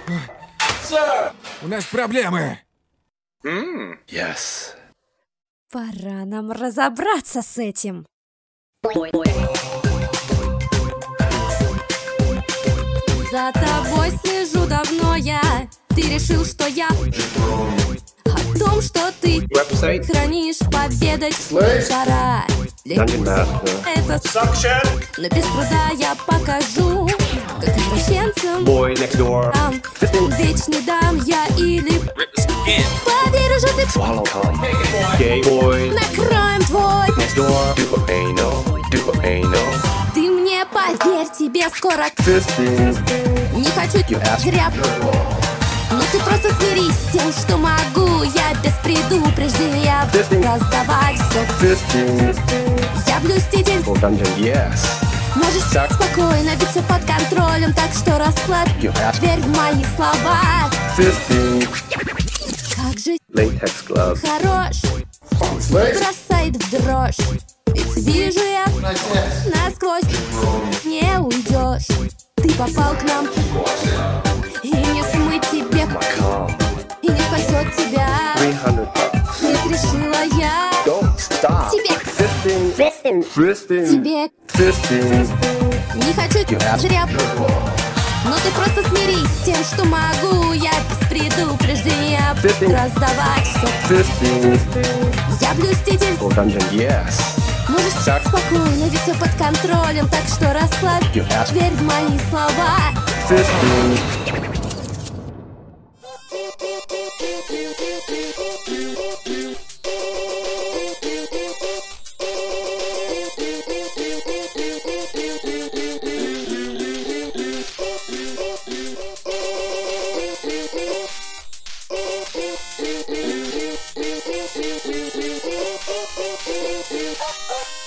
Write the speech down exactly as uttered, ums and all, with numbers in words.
Sir! У нас проблемы. Mm, yes. Пора нам разобраться с этим. За тобой слежу давно я. Ты решил, что я о том, что ты Website. хранишь победой. Slay. Пора Dungeon Master. это, Suction. но без труда я покажу, как извращенцам Boy next door. там ведь не дам я или поверишь же ты. Swallow cum. Gay boy Накроем твой. next door. Duper anal. Duper anal. Ты мне поверь, тебе скоро. Fisting. Не хочу You ask. зря. Но ты просто смирись с тем, что могу. Я без предупреждения Fisting. раздавать все. Fisting. Я блюститель. For dungeon, yes. Можешь Так. спокойно, ведь все под контролем. Так что расслабь, You ask. верь в мои слова. Fisting. Как же Latex glove. хорош, бросает в дрожь. Ведь вижу я насквозь, не уйдешь. Ты попал к нам, и не смыть тебе, Cum. и не спасет тебя. three hundred bucks. Ведь решила я Don't stop. тебе, Fisting. Fisting. Fisting. тебе. Fisting. Не хочу You ask. зря. Но ты просто смирись с тем, что могу. Я без предупреждения Fisting. раздавать все. Fisting. Я блюститель. For dungeon, yes. Можешь Так. спокойно, ведь все под контролем. Так что расслабь, You ask. верь в мои слова. Fisting. Oh, oh.